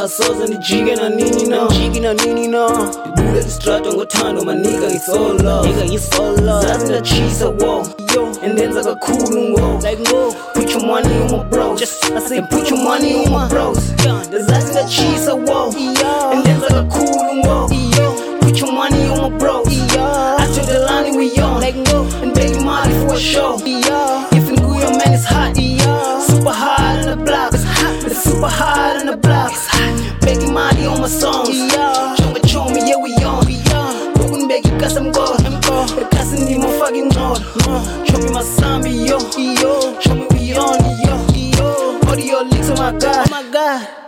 soza nijike na nini no, jiki na nini no. Dibule distrato ngothando manika isolo, nigga isolo. Zazi ndachisa wo, yo, and then zaka cool ngo, like ngo. Put your money on my bros, I say put your money on my bros. Zazi ndachisa wo, and then zaka cool ngo, yo. Put your money on my bros. I took the line we on, like ngo, and baby money for a show. If in Guyo man it's hot, super hot on the block, it's super hot on the block. Begging money on my songs, show me, yeah we on. Broken beg you cause I'm God, cause I need my fucking God. Show me my zombie, yo, show me we on, yo. Audio leaks, oh my God.